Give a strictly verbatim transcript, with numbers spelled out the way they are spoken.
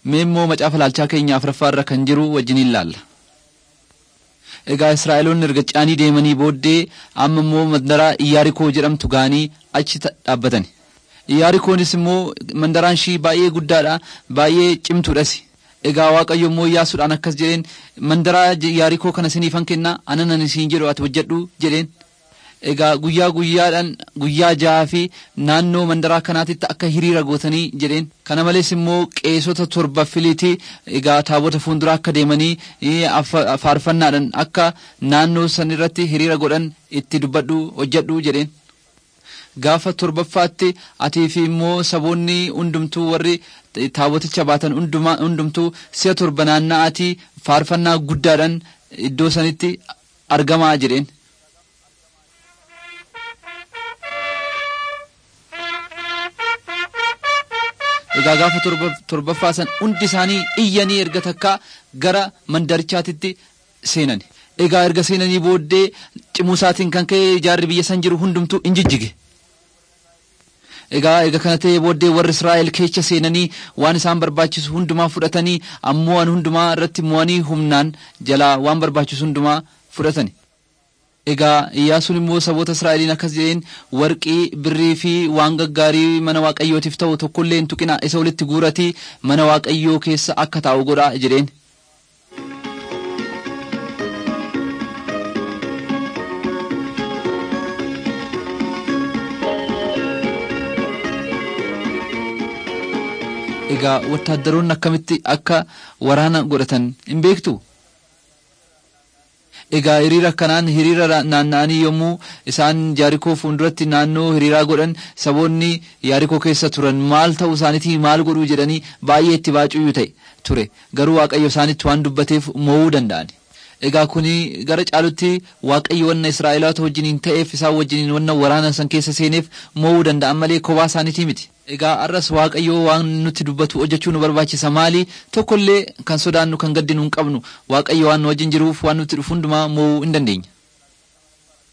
meemmoo macaafa laalchaa keenya afuraffaarra kan jiru wajjin ilaalla. Egaa Israa'eloonni erga caanii deemanii booddee amma immoo mandaraa Iyaarikoo jedhamtu gaanii achi dhaabbatan. Iyaarikoonis immoo mandaraan ishii baay'ee guddaadha, baay'ee cimtuudhas. Egaa Waaqayyo immoo Iyyaasuudhaan akkas jedheen, mandaraa Iyaarikoo kana isiniifan kennaa, anan isin jedhu ati hojjedhu jedheen. Egaa guyyaa guyyaadhaan guyyaa jahaa fi naannoo mandaraa kanaatitti akka hiriira gootanii jedheen. Kana malees immoo qeesota torba filiitii egaa taabota fuulduraa akka deemanii faarfannaadhaan akka naannoo san irratti hiriira godhan itti dubbadhu hojjedhu jedheen. Gaafa torbaffaatti atii fi immoo saboonni hundumtuu warri taaboticha baatan hundumaa hundumtuu si'a torba naanna'aatii faarfannaa guddaadhaan iddoo sanitti argamaa jedheen. Egaa gaafa torbaffaa san hundi isaanii iyyanii erga takkaa gara mandarichaatitti seenan. Egaa erga seenanii booddee cimusaatiin kan ka'e jaarri biyya san jiru hundumtuu in jijjige. Egaa erga kana ta'ee booddee warri Israa'el keessa seenanii waan isaan barbaachisu hundumaa fudhatanii ammoo waan hundumaa irratti mo'anii humnaan jalaa waan barbaachisu hundumaa fudhatani. Egaa Iyyaasuun immoo saboota Israa'eliin akkas jedheen, warqii, birrii fi waan gaggaarii mana Waaqayyootiif ta'u tokkollee hin tuqinaa, isa walitti guuratii mana Waaqayyoo keessa akka taa'u godhaa jedheen. Egaa wattaaddaroonni akkamitti akka waraana godhatan hin beektu? Egaa hiriira kanaan hiriira naanna'anii yommuu isaan Iyaarikoo fuulduratti naannoo hiriiraa godhan saboonni Iyaarikoo keessa turan maal ta'uu isaaniitii maal godhuu jedhanii baay'ee itti baacuyyuu ta'e ture. Garuu Waaqayyo isaanitti waan dubbateef mo'uu danda'an. Egaa kuni gara caalutti Waaqayyo wanna Israa'eloota wajjiniin ta'eef isaan wajjiniin wanna waraana san keessa seeneef mo'uu danda'an malee kophaa isaaniitii miti. Egaa arras Waaqayyo waan nutti dubbatu hojjechuu nu barbaachisa. Maali tokkollee kan sodaannu kan gaddinu hin qabnu. Waaqayyo waan nu wajjin jiruuf waan nutti dhufu hundumaa mo'uu hin dandeenya.